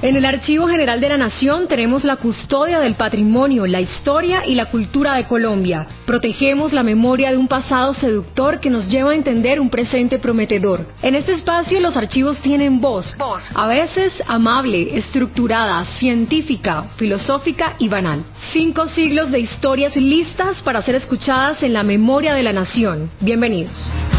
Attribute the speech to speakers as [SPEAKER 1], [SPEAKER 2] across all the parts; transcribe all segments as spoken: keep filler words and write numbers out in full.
[SPEAKER 1] En el Archivo General de la Nación tenemos la custodia del patrimonio, la historia y la cultura de Colombia. Protegemos la memoria de un pasado seductor que nos lleva a entender un presente prometedor. En este espacio los archivos tienen voz, voz. A veces amable, estructurada, científica, filosófica y banal. Cinco siglos de historias listas para ser escuchadas en la memoria de la nación. Bienvenidos.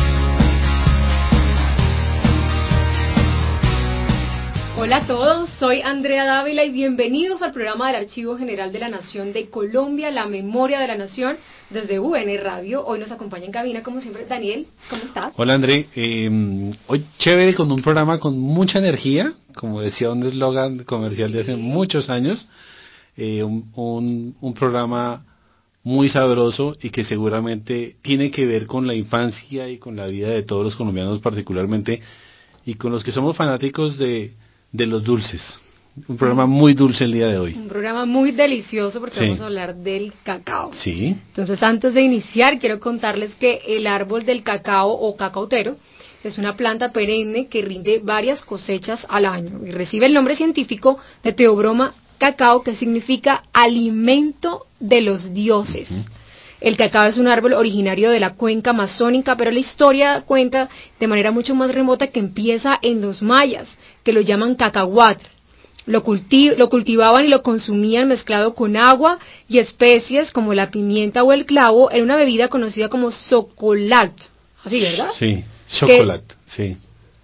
[SPEAKER 1] Hola a todos, soy Andrea Dávila y bienvenidos al programa del Archivo General de la Nación de Colombia, la memoria de la nación, desde U N Radio. Hoy nos acompaña en cabina, como siempre, Daniel. ¿Cómo estás?
[SPEAKER 2] Hola, André. Eh, hoy chévere, con un programa con mucha energía, como decía un eslogan comercial de hace muchos años. Eh, un, un, un programa muy sabroso y que seguramente tiene que ver con la infancia y con la vida de todos los colombianos particularmente, y con los que somos fanáticos de... de los dulces. Un programa muy dulce el día de hoy.
[SPEAKER 1] Un programa muy delicioso porque
[SPEAKER 2] sí.
[SPEAKER 1] vamos a hablar del cacao.
[SPEAKER 2] Sí.
[SPEAKER 1] Entonces, antes de iniciar, quiero contarles que el árbol del cacao o cacautero es una planta perenne que rinde varias cosechas al año y recibe el nombre científico de Theobroma cacao, que significa alimento de los dioses. Uh-huh. El cacao es un árbol originario de la cuenca amazónica, pero la historia cuenta de manera mucho más remota que empieza en los mayas, que lo llaman cacahuatl. Lo, culti- lo cultivaban y lo consumían mezclado con agua y especies como la pimienta o el clavo en una bebida conocida como chocolat. Así, ¿verdad?
[SPEAKER 2] Sí, chocolat, sí.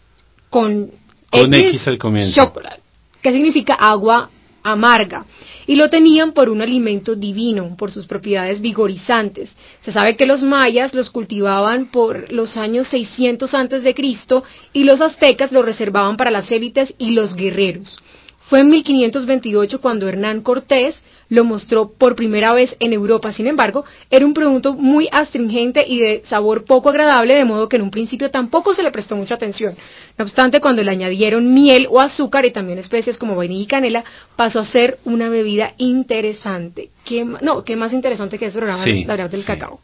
[SPEAKER 1] Con,
[SPEAKER 2] con
[SPEAKER 1] X,
[SPEAKER 2] X al comienzo.
[SPEAKER 1] Chocolat, que significa agua amarga. Y lo tenían por un alimento divino, por sus propiedades vigorizantes. Se sabe que los mayas los cultivaban por los años seiscientos antes de Cristo y los aztecas lo reservaban para las élites y los guerreros. Fue en mil quinientos veintiocho cuando Hernán Cortés lo mostró por primera vez en Europa. Sin embargo, era un producto muy astringente y de sabor poco agradable, de modo que en un principio tampoco se le prestó mucha atención. No obstante, cuando le añadieron miel o azúcar y también especies como vainilla y canela, pasó a ser una bebida interesante. ¿Qué, no, qué más interesante que eso, la
[SPEAKER 2] sí,
[SPEAKER 1] verdad del
[SPEAKER 2] sí.
[SPEAKER 1] cacao?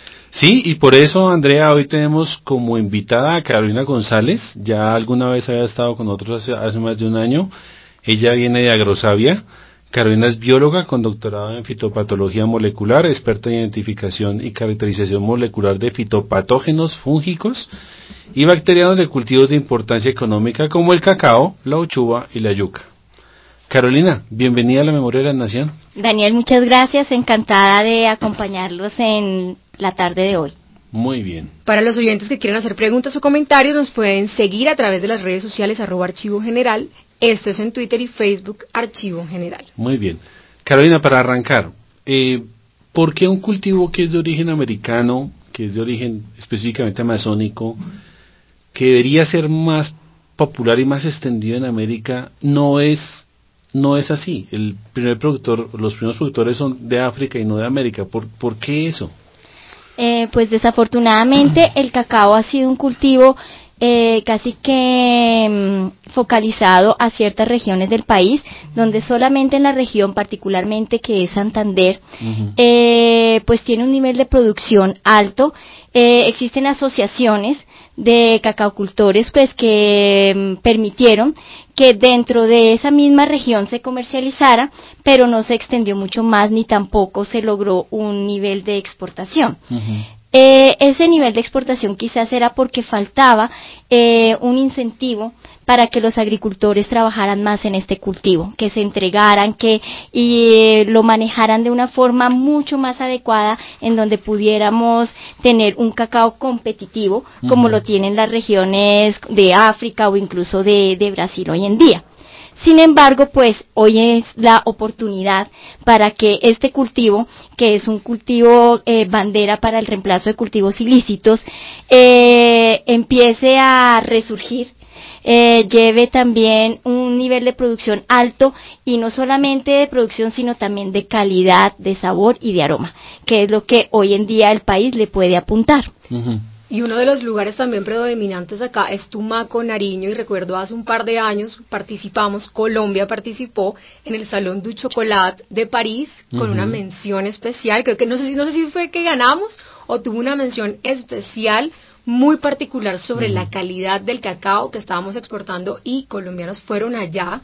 [SPEAKER 2] Sí, y por eso, Andrea, hoy tenemos como invitada a Carolina González. Ya alguna vez había estado con nosotros hace, hace más de un año. Ella viene de Agrosavia. Carolina es bióloga con doctorado en fitopatología molecular, experta en identificación y caracterización molecular de fitopatógenos fúngicos y bacterianos de cultivos de importancia económica como el cacao, la uchuva y la yuca. Carolina, bienvenida a la Memoria de la Nación.
[SPEAKER 3] Daniel, muchas gracias, encantada de acompañarlos en la tarde de hoy.
[SPEAKER 2] Muy bien.
[SPEAKER 1] Para los oyentes que quieran hacer preguntas o comentarios, nos pueden seguir a través de las redes sociales arroba Archivo General. Esto es en Twitter y Facebook, Archivo General.
[SPEAKER 2] Muy bien. Carolina, para arrancar, eh, ¿por qué un cultivo que es de origen americano, que es de origen específicamente amazónico, que debería ser más popular y más extendido en América, no es no es así? El primer productor, los primeros productores son de África y no de América. ¿Por, por qué eso?
[SPEAKER 3] Eh, pues desafortunadamente el cacao ha sido un cultivo Eh, casi que mm, focalizado a ciertas regiones del país, donde solamente en la región, particularmente que es Santander, uh-huh. eh, pues tiene un nivel de producción alto. Eh, existen asociaciones de cacaocultores pues que mm, permitieron que dentro de esa misma región se comercializara, pero no se extendió mucho más ni tampoco se logró un nivel de exportación. Uh-huh. Eh, ese nivel de exportación quizás era porque faltaba eh, un incentivo para que los agricultores trabajaran más en este cultivo, que se entregaran, que y, eh, lo manejaran de una forma mucho más adecuada, en donde pudiéramos tener un cacao competitivo, uh-huh. como lo tienen las regiones de África o incluso de, de Brasil hoy en día. Sin embargo, pues hoy es la oportunidad para que este cultivo, que es un cultivo eh, bandera para el reemplazo de cultivos ilícitos, eh, empiece a resurgir, eh, lleve también un nivel de producción alto, y no solamente de producción, sino también de calidad, de sabor y de aroma, que es lo que hoy en día el país le puede apuntar.
[SPEAKER 2] Uh-huh.
[SPEAKER 1] Y uno de los lugares también predominantes acá es Tumaco, Nariño, y recuerdo hace un par de años participamos, Colombia participó en el Salón du Chocolat de París con uh-huh. una mención especial, creo que no sé si no sé si fue que ganamos o tuvo una mención especial muy particular sobre uh-huh. la calidad del cacao que estábamos exportando, y colombianos fueron allá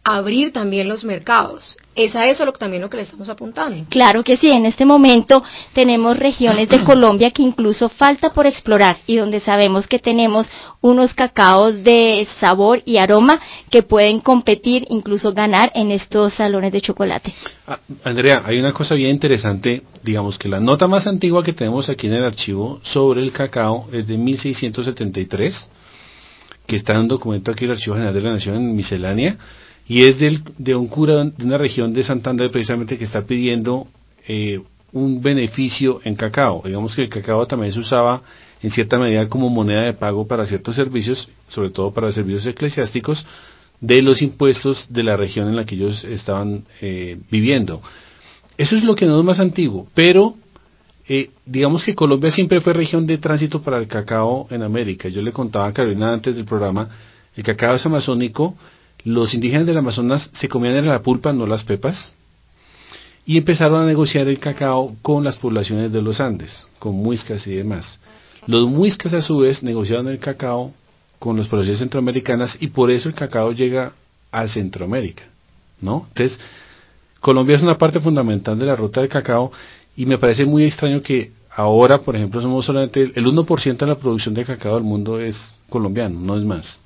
[SPEAKER 1] abrir también los mercados. Es a eso lo que también lo que le estamos apuntando.
[SPEAKER 3] Claro que sí, en este momento tenemos regiones de Colombia que incluso falta por explorar y donde sabemos que tenemos unos cacaos de sabor y aroma que pueden competir, incluso ganar en estos salones de chocolate.
[SPEAKER 2] Ah, Andrea, hay una cosa bien interesante, digamos que la nota más antigua que tenemos aquí en el archivo sobre el cacao es de mil seiscientos setenta y tres, que está en un documento aquí del Archivo General de la Nación en miscelánea, y es del, de un cura de una región de Santander precisamente que está pidiendo eh, un beneficio en cacao. Digamos que el cacao también se usaba en cierta medida como moneda de pago para ciertos servicios, sobre todo para servicios eclesiásticos, de los impuestos de la región en la que ellos estaban eh, viviendo. Eso es lo que no es más antiguo, pero eh, digamos que Colombia siempre fue región de tránsito para el cacao en América. Yo le contaba a Carolina antes del programa, el cacao es amazónico. Los indígenas del Amazonas se comían la pulpa, no las pepas, y empezaron a negociar el cacao con las poblaciones de los Andes, con muiscas y demás. Los muiscas a su vez negociaron el cacao con las poblaciones centroamericanas y por eso el cacao llega a Centroamérica, ¿no? Entonces, Colombia es una parte fundamental de la ruta del cacao y me parece muy extraño que ahora, por ejemplo, somos solamente el uno por ciento de la producción de cacao del mundo es colombiano, no es más.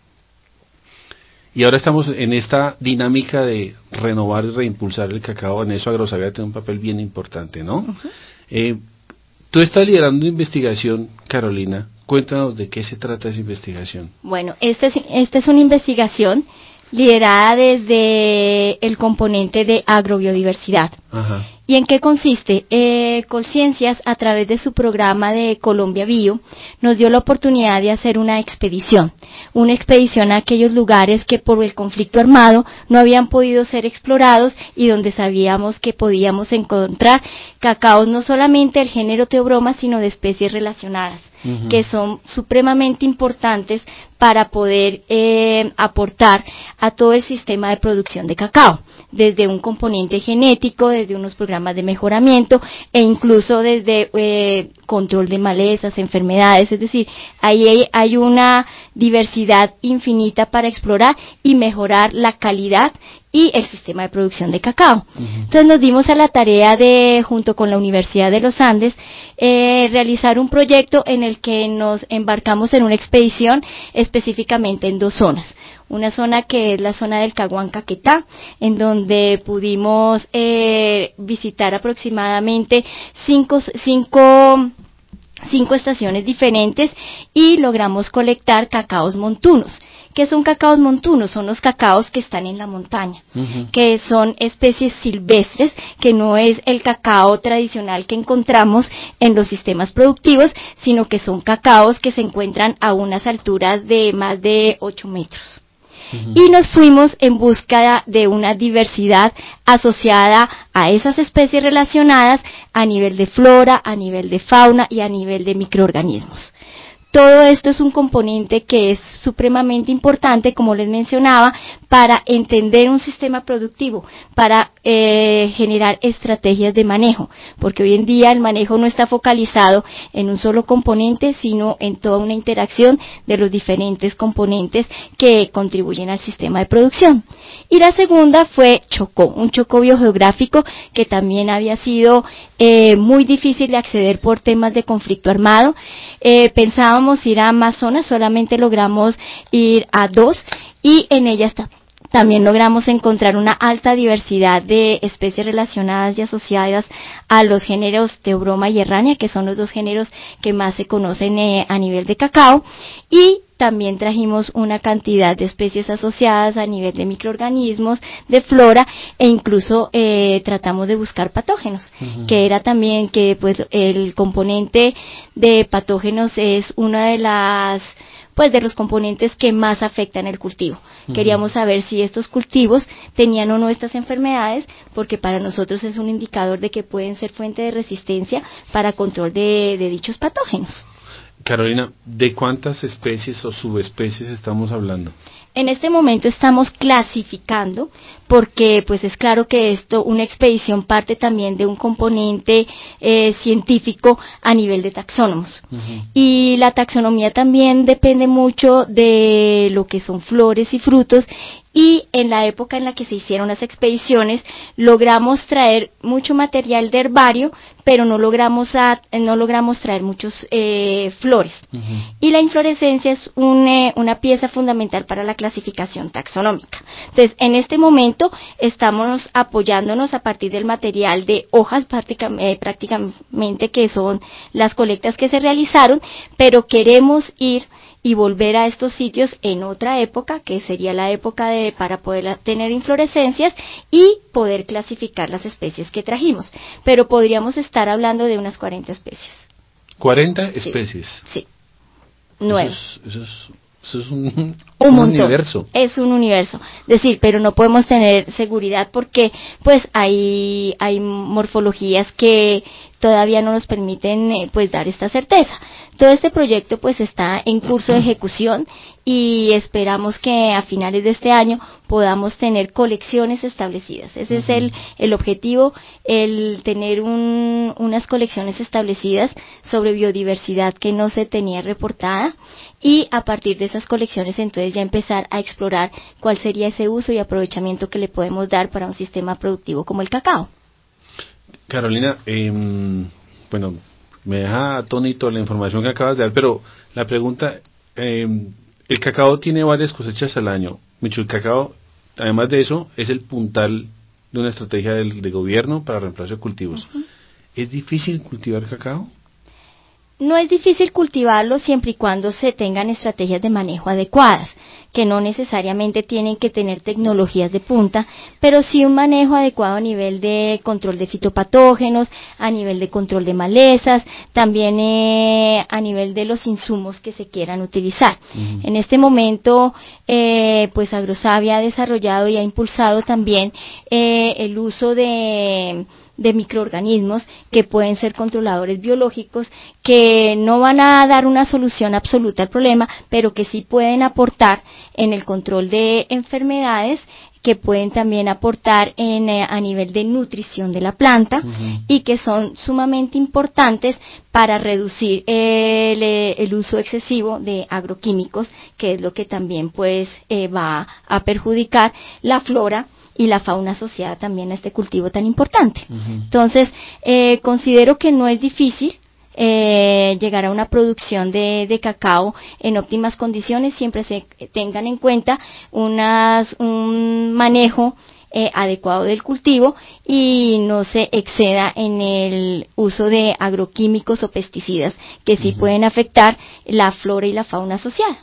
[SPEAKER 2] Y ahora estamos en esta dinámica de renovar y reimpulsar el cacao. En eso Agrosavia tiene un papel bien importante, ¿no? Uh-huh. Eh, tú estás liderando una investigación, Carolina. Cuéntanos de qué se trata esa investigación.
[SPEAKER 3] Bueno, esta es, esta es una investigación liderada desde el componente de agrobiodiversidad. Ajá. ¿Y en qué consiste? Eh, Colciencias, a través de su programa de Colombia Bio, nos dio la oportunidad de hacer una expedición, una expedición a aquellos lugares que por el conflicto armado no habían podido ser explorados y donde sabíamos que podíamos encontrar cacaos no solamente del género Theobroma, sino de especies relacionadas, uh-huh. que son supremamente importantes para poder eh, aportar a todo el sistema de producción de cacao, desde un componente genético, desde unos programas de mejoramiento e incluso desde eh, control de malezas, enfermedades, es decir, ahí hay, hay una diversidad infinita para explorar y mejorar la calidad y el sistema de producción de cacao. Uh-huh. Entonces nos dimos a la tarea de, junto con la Universidad de los Andes, eh, realizar un proyecto en el que nos embarcamos en una expedición específicamente en dos zonas. Una zona que es la zona del Caguán Caquetá, en donde pudimos eh, visitar aproximadamente cinco, cinco, cinco estaciones diferentes y logramos colectar cacaos montunos. ¿Qué son cacaos montunos? Son los cacaos que están en la montaña, uh-huh. que son especies silvestres, que no es el cacao tradicional que encontramos en los sistemas productivos, sino que son cacaos que se encuentran a unas alturas de más de ocho metros. Uh-huh. Y nos fuimos en busca de una diversidad asociada a esas especies relacionadas a nivel de flora, a nivel de fauna y a nivel de microorganismos. Todo esto es un componente que es supremamente importante, como les mencionaba, para entender un sistema productivo, para eh, generar estrategias de manejo, porque hoy en día el manejo no está focalizado en un solo componente, sino en toda una interacción de los diferentes componentes que contribuyen al sistema de producción. Y la segunda fue Chocó, un Chocó biogeográfico que también había sido eh, muy difícil de acceder por temas de conflicto armado. Eh, pensábamos ir a Amazonas, solamente logramos ir a dos y en ellas ta- también logramos encontrar una alta diversidad de especies relacionadas y asociadas a los géneros Theobroma y Errania, que son los dos géneros que más se conocen eh, a nivel de cacao, y también trajimos una cantidad de especies asociadas a nivel de microorganismos, de flora, e incluso eh, tratamos de buscar patógenos, uh-huh. que era también que pues el componente de patógenos es una de las pues de los componentes que más afectan el cultivo. Uh-huh. Queríamos saber si estos cultivos tenían o no estas enfermedades, porque para nosotros es un indicador de que pueden ser fuente de resistencia para control de, de dichos patógenos.
[SPEAKER 2] Carolina, ¿de cuántas especies o subespecies estamos hablando?
[SPEAKER 3] En este momento estamos clasificando, porque pues es claro que esto, una expedición parte también de un componente eh, científico a nivel de taxónomos. Uh-huh. Y la taxonomía también depende mucho de lo que son flores y frutos, y en la época en la que se hicieron las expediciones logramos traer mucho material de herbario, pero no logramos a, no logramos traer muchos eh, flores. Uh-huh. Y la inflorescencia es un, eh, una pieza fundamental para la clasificación taxonómica. Entonces, en este momento estamos apoyándonos a partir del material de hojas prácticamente, eh, prácticamente que son las colectas que se realizaron, pero queremos ir y volver a estos sitios en otra época, que sería la época de para poder tener inflorescencias y poder clasificar las especies que trajimos. Pero podríamos estar hablando de unas cuarenta especies.
[SPEAKER 2] ¿cuarenta
[SPEAKER 3] sí.
[SPEAKER 2] especies?
[SPEAKER 3] Sí. Nueve.
[SPEAKER 2] Eso es, eso es, eso es un,
[SPEAKER 3] un,
[SPEAKER 2] un universo.
[SPEAKER 3] Es un universo. Decir, pero no podemos tener seguridad porque pues hay, hay morfologías que todavía no nos permiten eh, pues dar esta certeza. Todo este proyecto pues está en curso de ejecución y esperamos que a finales de este año podamos tener colecciones establecidas. Ese uh-huh. es el, el objetivo, el tener un, unas colecciones establecidas sobre biodiversidad que no se tenía reportada y a partir de esas colecciones entonces ya empezar a explorar cuál sería ese uso y aprovechamiento que le podemos dar para un sistema productivo como el cacao.
[SPEAKER 2] Carolina, eh, bueno, me deja atónito la información que acabas de dar, pero la pregunta, eh, el cacao tiene varias cosechas al año. Mucho el cacao, además de eso, es el puntal de una estrategia del, de gobierno para reemplazo de cultivos. Uh-huh. ¿Es difícil cultivar cacao?
[SPEAKER 3] No es difícil cultivarlo siempre y cuando se tengan estrategias de manejo adecuadas, que no necesariamente tienen que tener tecnologías de punta, pero sí un manejo adecuado a nivel de control de fitopatógenos, a nivel de control de malezas, también eh, a nivel de los insumos que se quieran utilizar. Uh-huh. En este momento, eh, pues Agrosavia ha desarrollado y ha impulsado también eh, el uso de de microorganismos que pueden ser controladores biológicos, que no van a dar una solución absoluta al problema, pero que sí pueden aportar en el control de enfermedades, que pueden también aportar en, eh, a nivel de nutrición de la planta uh-huh. y que son sumamente importantes para reducir el, el uso excesivo de agroquímicos, que es lo que también pues eh, va a perjudicar la flora y la fauna asociada también a este cultivo tan importante. Uh-huh. Entonces, eh, considero que no es difícil eh, llegar a una producción de, de cacao en óptimas condiciones, siempre se tengan en cuenta unas, un manejo eh, adecuado del cultivo y no se exceda en el uso de agroquímicos o pesticidas que sí uh-huh. pueden afectar la flora y la fauna asociada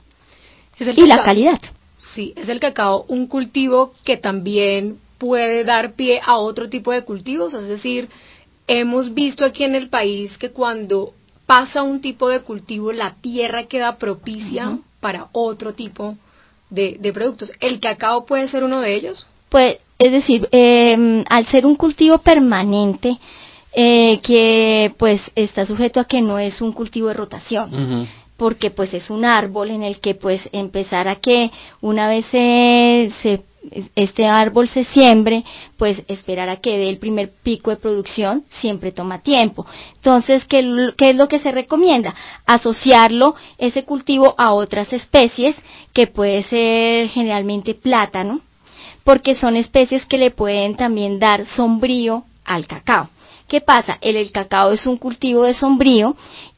[SPEAKER 3] y la calidad.
[SPEAKER 1] Sí, es el cacao un cultivo que también puede dar pie a otro tipo de cultivos, es decir, hemos visto aquí en el país que cuando pasa un tipo de cultivo, la tierra queda propicia uh-huh. para otro tipo de, de productos. ¿El cacao puede ser uno de ellos?
[SPEAKER 3] Pues, es decir, eh, al ser un cultivo permanente, eh, que pues está sujeto a que no es un cultivo de rotación. Uh-huh. Porque pues es un árbol en el que pues empezar a que una vez se, se este árbol se siembre, pues esperar a que dé el primer pico de producción siempre toma tiempo. Entonces, ¿qué, qué es lo que se recomienda? Asociarlo, ese cultivo, a otras especies, que puede ser generalmente plátano, porque son especies que le pueden también dar sombrío al cacao. ¿Qué pasa? El, el cacao es un cultivo de sombrío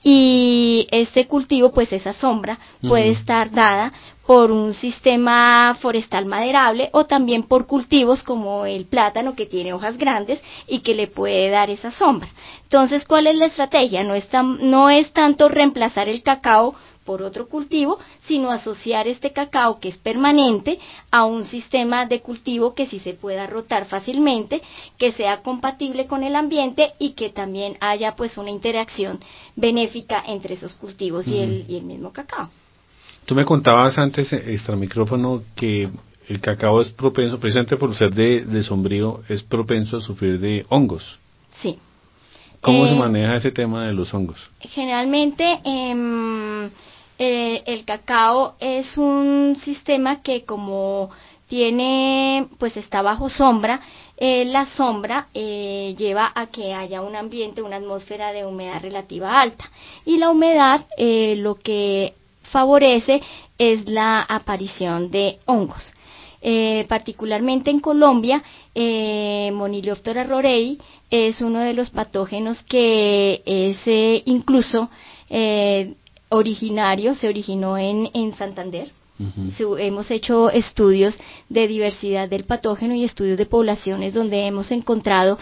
[SPEAKER 3] y este cultivo, pues esa sombra puede uh-huh. estar dada por un sistema forestal maderable o también por cultivos como el plátano, que tiene hojas grandes y que le puede dar esa sombra. Entonces, ¿cuál es la estrategia? No es, tan, no es tanto reemplazar el cacao por otro cultivo, sino asociar este cacao que es permanente a un sistema de cultivo que sí se pueda rotar fácilmente, que sea compatible con el ambiente y que también haya pues una interacción benéfica entre esos cultivos y, mm. el, y el mismo cacao.
[SPEAKER 2] Tú me contabas antes, extra micrófono, que el cacao es propenso, precisamente por ser de, de sombrío, es propenso a sufrir de hongos.
[SPEAKER 3] Sí.
[SPEAKER 2] ¿Cómo
[SPEAKER 3] eh,
[SPEAKER 2] se maneja ese tema de los hongos?
[SPEAKER 3] Generalmente, eh, eh, el cacao es un sistema que como tiene, pues está bajo sombra, eh, la sombra eh, lleva a que haya un ambiente, una atmósfera de humedad relativa alta. Y la humedad eh, lo que favorece es la aparición de hongos. Eh, particularmente en Colombia, eh, Monilioptera rorei es uno de los patógenos que es eh, incluso eh, originario, se originó en, en Santander. Uh-huh. Hemos hecho estudios de diversidad del patógeno y estudios de poblaciones donde hemos encontrado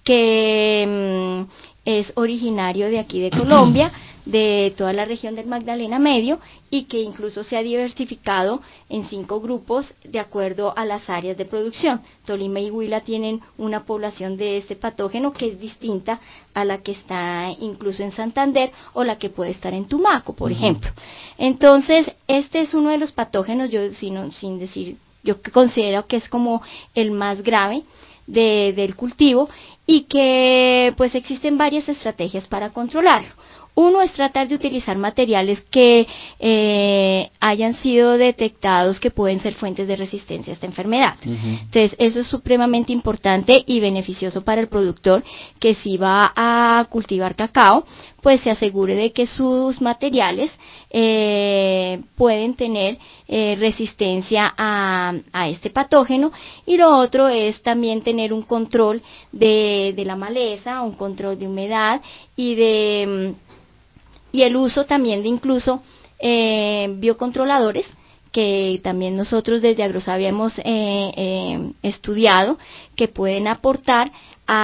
[SPEAKER 3] que mmm, es originario de aquí de Colombia, de toda la región del Magdalena Medio, y que incluso se ha diversificado en cinco grupos de acuerdo a las áreas de producción. Tolima y Huila tienen una población de este patógeno que es distinta a la que está incluso en Santander o la que puede estar en Tumaco, por uh-huh. ejemplo. Entonces, este es uno de los patógenos, yo sin, sin decir, yo considero que es como el más grave de, del cultivo, y que pues existen varias estrategias para controlarlo. Uno es tratar de utilizar materiales que eh, hayan sido detectados que pueden ser fuentes de resistencia a esta enfermedad. Uh-huh. Entonces, eso es supremamente importante y beneficioso para el productor, que si va a cultivar cacao, pues se asegure de que sus materiales eh, pueden tener eh, resistencia a, a este patógeno. Y lo otro es también tener un control de, de la maleza, un control de humedad y de... y el uso también de incluso eh, biocontroladores, que también nosotros desde Agrosavia hemos eh, eh, estudiado, que pueden aportar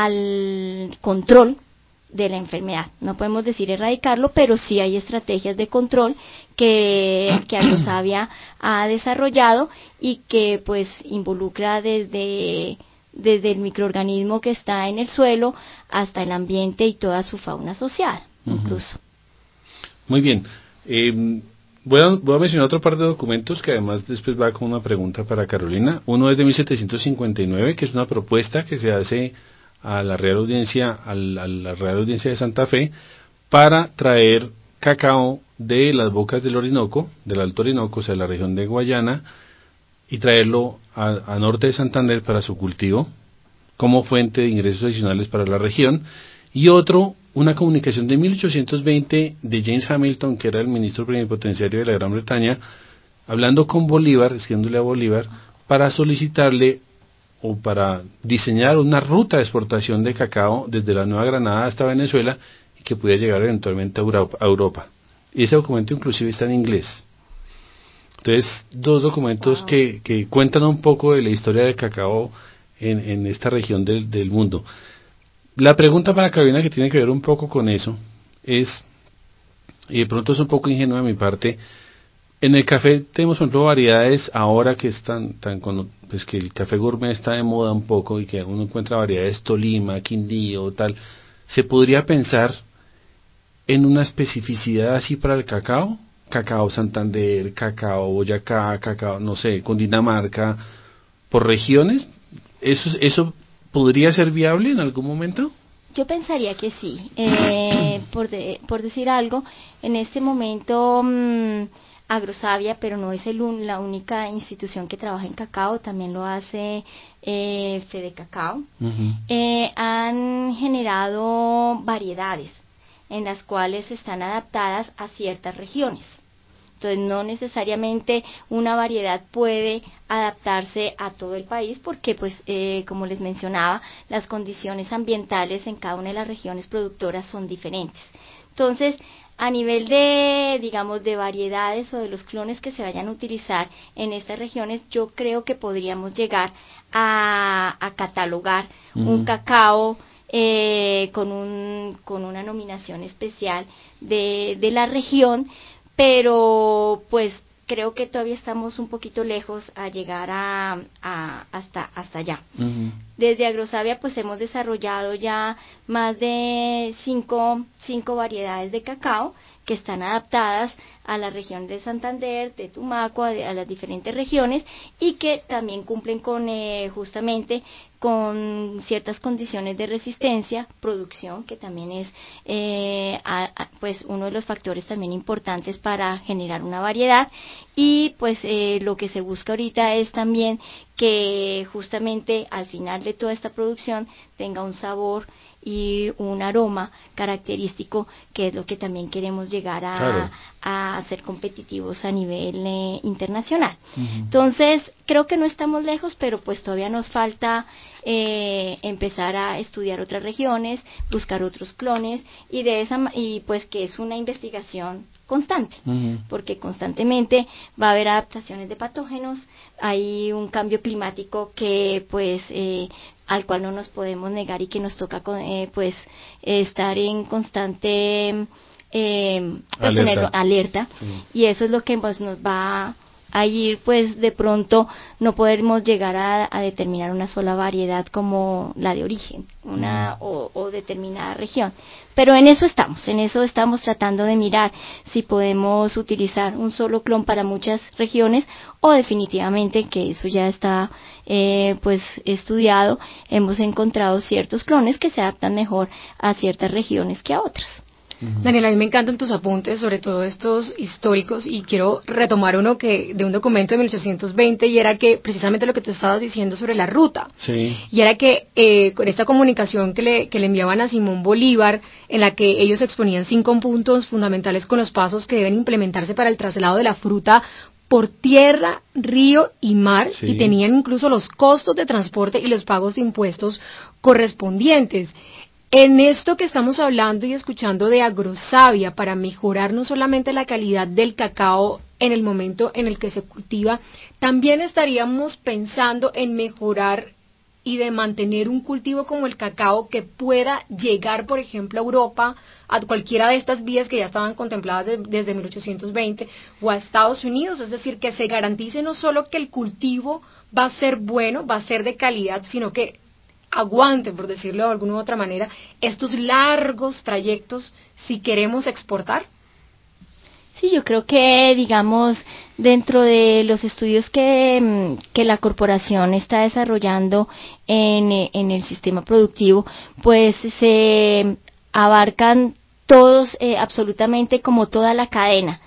[SPEAKER 3] al control de la enfermedad. No podemos decir erradicarlo, pero sí hay estrategias de control que, que Agrosavia ha desarrollado y que pues involucra desde, desde el microorganismo que está en el suelo hasta el ambiente y toda su fauna social, uh-huh. incluso.
[SPEAKER 2] Muy bien. Eh, voy, a, voy a mencionar otro par de documentos que además después va con una pregunta para Carolina. Uno es de mil setecientos cincuenta y nueve, que es una propuesta que se hace a la Real Audiencia, a la, a la Real Audiencia de Santa Fe, para traer cacao de las bocas del Orinoco, del Alto Orinoco, o sea, la región de Guayana, y traerlo a, a norte de Santander para su cultivo, como fuente de ingresos adicionales para la región. Y otro, una comunicación de mil ochocientos veinte de James Hamilton, que era el ministro plenipotenciario de la Gran Bretaña, hablando con Bolívar, escribiéndole a Bolívar, para solicitarle o para diseñar una ruta de exportación de cacao desde la Nueva Granada hasta Venezuela y que pudiera llegar eventualmente a Europa. A Europa. Y ese documento inclusive está en inglés. Entonces, dos documentos wow. que, que cuentan un poco de la historia del cacao en, en esta región del, del mundo. La pregunta para Carolina, que tiene que ver un poco con eso, es, y de pronto es un poco ingenua de mi parte, en el café tenemos, por ejemplo, variedades ahora que están tan con, pues que el café gourmet está de moda un poco y que uno encuentra variedades Tolima, Quindío, tal. ¿Se podría pensar en una especificidad así para el cacao? Cacao Santander, cacao Boyacá, cacao, no sé, Cundinamarca, por regiones. ¿Eso, eso podría ser viable en algún momento?
[SPEAKER 3] Yo pensaría que sí. Eh, por, de, por decir algo, en este momento mmm, Agrosavia, pero no es el un, la única institución que trabaja en cacao, también lo hace eh, Fede Cacao. Uh-huh. Eh, han generado variedades en las cuales están adaptadas a ciertas regiones. Entonces, no necesariamente una variedad puede adaptarse a todo el país porque, pues, eh, como les mencionaba, las condiciones ambientales en cada una de las regiones productoras son diferentes. Entonces, a nivel de, digamos, de variedades o de los clones que se vayan a utilizar en estas regiones, yo creo que podríamos llegar a, a catalogar uh-huh. un cacao eh, con, un, con una nominación especial de, de la región, pero pues creo que todavía estamos un poquito lejos a llegar a, a hasta hasta allá. Uh-huh. Desde Agrosavia pues hemos desarrollado ya más de cinco, cinco variedades de cacao que están adaptadas a la región de Santander, de Tumaco, a, a las diferentes regiones y que también cumplen con eh, justamente con ciertas condiciones de resistencia, producción, que también es eh, a, a, pues uno de los factores también importantes para generar una variedad. Y pues eh, lo que se busca ahorita es también que justamente al final de toda esta producción tenga un sabor y un aroma característico, que es lo que también queremos llegar a, claro. a ser competitivos a nivel eh, internacional.
[SPEAKER 2] Uh-huh.
[SPEAKER 3] Entonces, creo que no estamos lejos, pero pues todavía nos falta eh, empezar a estudiar otras regiones, buscar otros clones, y de esa y pues que es una investigación constante, uh-huh. porque constantemente va a haber adaptaciones de patógenos, hay un cambio climático que pues eh, al cual no nos podemos negar y que nos toca eh, pues estar en constante eh, pues
[SPEAKER 2] alerta,
[SPEAKER 3] tenerlo alerta, sí. Y eso es lo que pues nos va a ir, pues de pronto no podemos llegar a, a determinar una sola variedad como la de origen, una mm. o, o determinada región, pero en eso estamos, en eso estamos tratando de mirar si podemos utilizar un solo clon para muchas regiones o definitivamente, que eso ya está eh, pues estudiado, hemos encontrado ciertos clones que se adaptan mejor a ciertas regiones que a otras.
[SPEAKER 1] Daniela, a mí me encantan tus apuntes, sobre todo estos históricos, y quiero retomar uno que de un documento de mil ochocientos veinte, y era que precisamente lo que tú estabas diciendo sobre la ruta,
[SPEAKER 2] sí.
[SPEAKER 1] y era que eh, con esta comunicación que le, que le enviaban a Simón Bolívar, en la que ellos exponían cinco puntos fundamentales con los pasos que deben implementarse para el traslado de la fruta por tierra, río y mar, sí. y tenían incluso los costos de transporte y los pagos de impuestos correspondientes. En esto que estamos hablando y escuchando de Agrosavia, para mejorar no solamente la calidad del cacao en el momento en el que se cultiva, también estaríamos pensando en mejorar y de mantener un cultivo como el cacao que pueda llegar, por ejemplo, a Europa, a cualquiera de estas vías que ya estaban contempladas de, desde mil ochocientos veinte, o a Estados Unidos, es decir, que se garantice no solo que el cultivo va a ser bueno, va a ser de calidad, sino que aguante, por decirlo de alguna u otra manera, estos largos trayectos si queremos exportar.
[SPEAKER 3] Sí, yo creo que, digamos, dentro de los estudios que, que la corporación está desarrollando en, en el sistema productivo, pues se abarcan todos, eh, absolutamente como toda la cadena,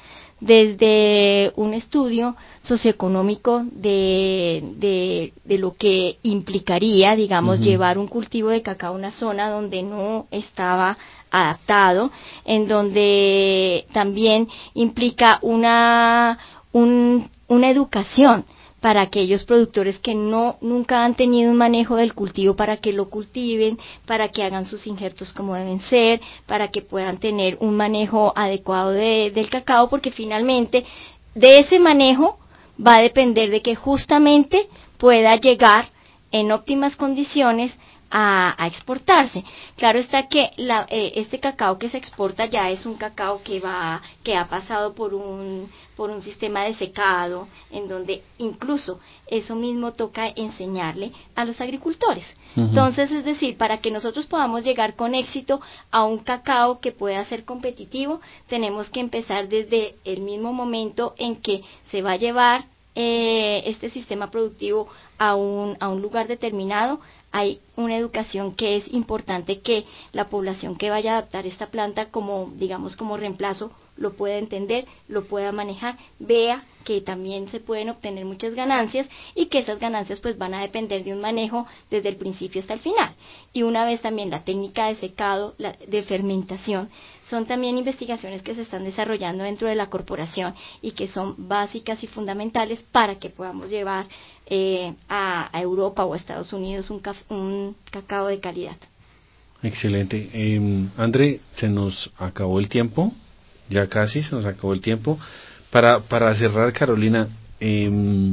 [SPEAKER 3] desde un estudio socioeconómico de, de, de lo que implicaría, digamos, uh-huh. llevar un cultivo de cacao a una zona donde no estaba adaptado, en donde también implica una, un, una educación para aquellos productores que no nunca han tenido un manejo del cultivo, para que lo cultiven, para que hagan sus injertos como deben ser, para que puedan tener un manejo adecuado de, del cacao, porque finalmente de ese manejo va a depender de que justamente pueda llegar en óptimas condiciones A, a exportarse. Claro está que la, eh, este cacao que se exporta ya es un cacao que va que ha pasado por un por un sistema de secado, en donde incluso eso mismo toca enseñarle a los agricultores. Uh-huh. Entonces, es decir, para que nosotros podamos llegar con éxito a un cacao que pueda ser competitivo, tenemos que empezar desde el mismo momento en que se va a llevar eh, este sistema productivo a un a un lugar determinado. Hay una educación que es importante, que la población que vaya a adaptar esta planta como, digamos, como reemplazo, lo pueda entender, lo pueda manejar, vea que también se pueden obtener muchas ganancias y que esas ganancias pues van a depender de un manejo desde el principio hasta el final. Y una vez también la técnica de secado, la de fermentación, son también investigaciones que se están desarrollando dentro de la corporación y que son básicas y fundamentales para que podamos llevar eh, a, a Europa o a Estados Unidos un, caf- un cacao de calidad.
[SPEAKER 2] Excelente. Eh, André, se nos acabó el tiempo, ya casi se nos acabó el tiempo. Para, para cerrar, Carolina, eh,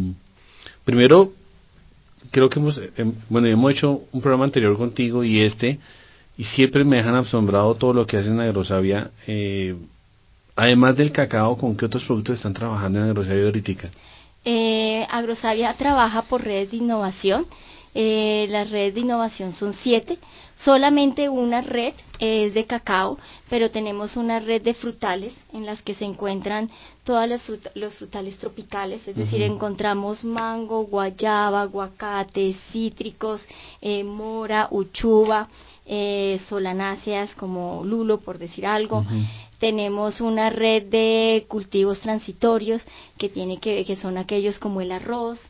[SPEAKER 2] primero, creo que hemos, eh, bueno, hemos hecho un programa anterior contigo y este, y siempre me dejan asombrado todo lo que hacen en Agrosavia. Eh, además del cacao, ¿con qué otros productos están trabajando en Agrosavia ahorita?
[SPEAKER 3] Eh, Agrosavia trabaja por redes de innovación. Eh, las redes de innovación son siete, solamente una red es de cacao, pero tenemos una red de frutales en las que se encuentran todos los, frut- los frutales tropicales, es uh-huh. decir, encontramos mango, guayaba, aguacate, cítricos, eh, mora, uchuva, eh, solanáceas como lulo, por decir algo. Uh-huh. Tenemos una red de cultivos transitorios que tiene que que son aquellos como el arroz,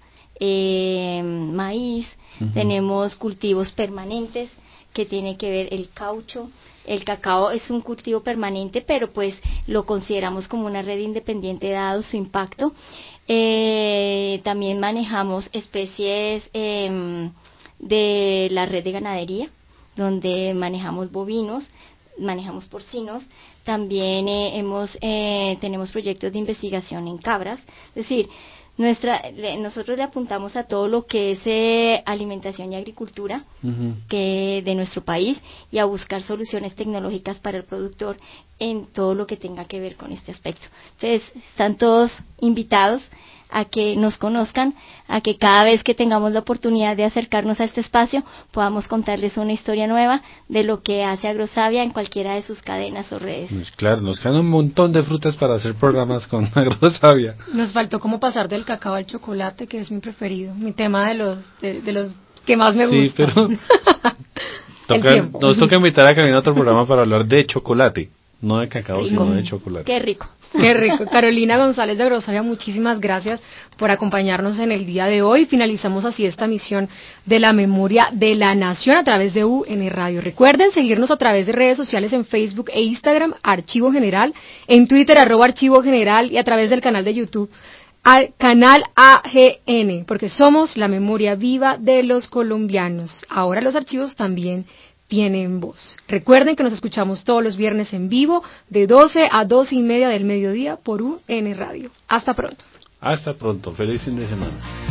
[SPEAKER 3] eh, maíz. Uh-huh. Tenemos cultivos permanentes que tiene que ver el caucho, El cacao es un cultivo permanente, pero pues lo consideramos como una red independiente dado su impacto. Eh, también manejamos especies eh, de la red de ganadería, donde manejamos bovinos, manejamos porcinos. También eh, hemos eh, tenemos proyectos de investigación en cabras. Es decir, nuestra le, nosotros le apuntamos a todo lo que es eh, alimentación y agricultura uh-huh. que de nuestro país, y a buscar soluciones tecnológicas para el productor en todo lo que tenga que ver con este aspecto. Entonces, están todos invitados a que nos conozcan, a que cada vez que tengamos la oportunidad de acercarnos a este espacio podamos contarles una historia nueva de lo que hace Agrosavia en cualquiera de sus cadenas o redes.
[SPEAKER 2] Pues claro, nos quedan un montón de frutas para hacer programas con Agrosavia.
[SPEAKER 1] Nos faltó como pasar del cacao al chocolate, que es mi preferido, mi tema de los de, de los que más me
[SPEAKER 2] sí,
[SPEAKER 1] gusta.
[SPEAKER 2] Pero toca, nos toca invitar a Carolina a otro programa para hablar de chocolate, no de cacao, rico. Sino de chocolate.
[SPEAKER 3] Qué rico.
[SPEAKER 1] Qué rico. Carolina González de Agrosavia, muchísimas gracias por acompañarnos en el día de hoy. Finalizamos así esta misión de la memoria de la nación a través de U N Radio. Recuerden seguirnos a través de redes sociales en Facebook e Instagram, Archivo General, en Twitter, arroba Archivo General, y a través del canal de YouTube, al canal A G N, porque somos la memoria viva de los colombianos. Ahora los archivos también tienen voz. Recuerden que nos escuchamos todos los viernes en vivo de doce a doce y media del mediodía por U N Radio. Hasta pronto.
[SPEAKER 2] Hasta pronto. Feliz fin de semana.